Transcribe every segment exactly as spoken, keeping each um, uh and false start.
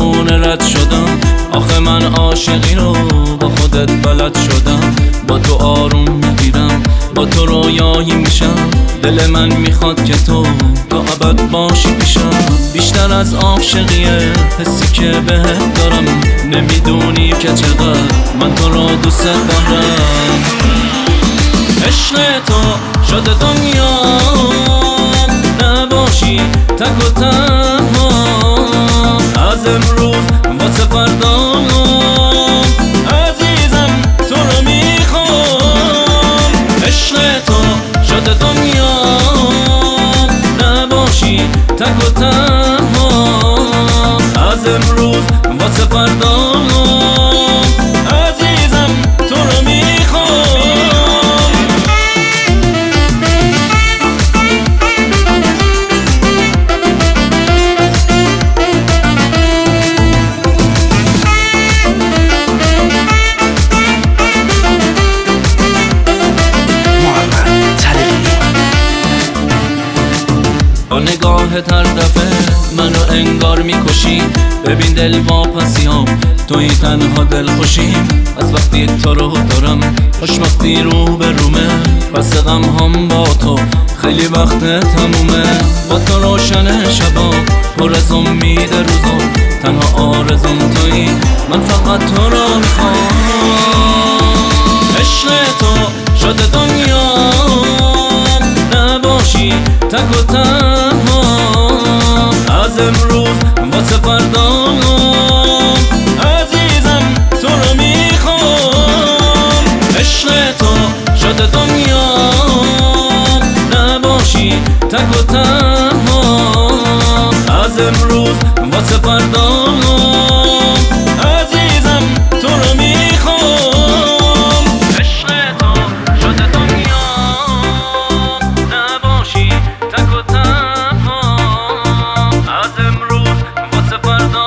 زمونه رد شدم. آخه من عاشقی رو با خودت بلد شدم. با تو آروم میگیرم، با تو رویایی میشم. دل من میخواد که تو تا ابد باشی پیشم. بیشتر از عاشقیه حسی که بهت دارم. نمیدونی که چقدر من تو رو دوست دارم. عشق تو شده دنیا نباشی تک و تنها. از امروز واسه فردا عزیزم تو رو میخوام. عشق تو شده دنیا نباشی تک و تنها. از امروز واسه فردا عزیزم تو رو میخوام. با نگاهت هر دفعه منو انگار میکشی. ببین دل واپسیام توی تنها دل خوشیم. از وقتی تو رو دارم خوشبختی رو به رومه. بس غم هم با تو خیلی وقت تمومه. با تو روشن شبا پر از امید روزا. تنها آرزوم تویی من فقط تو رو میخوام. عشق تو شده دنیا نباشی تک و تنها. از امروز واسه فردا عزیزم تو رو میخوام. عشق تو شده دنیا نباشی تک و تنها. از امروز واسه فردا عزیزم تو رو میخوام. عشق تو شده دنیا نباشی تک و تنها. از امروز واسه فردا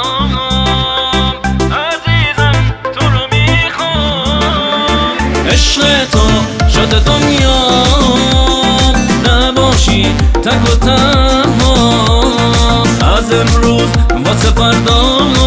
عزیزم تو رو میخوام. عشق تو شده دنیا نباشی تک و تنها. از امروز واسه فردا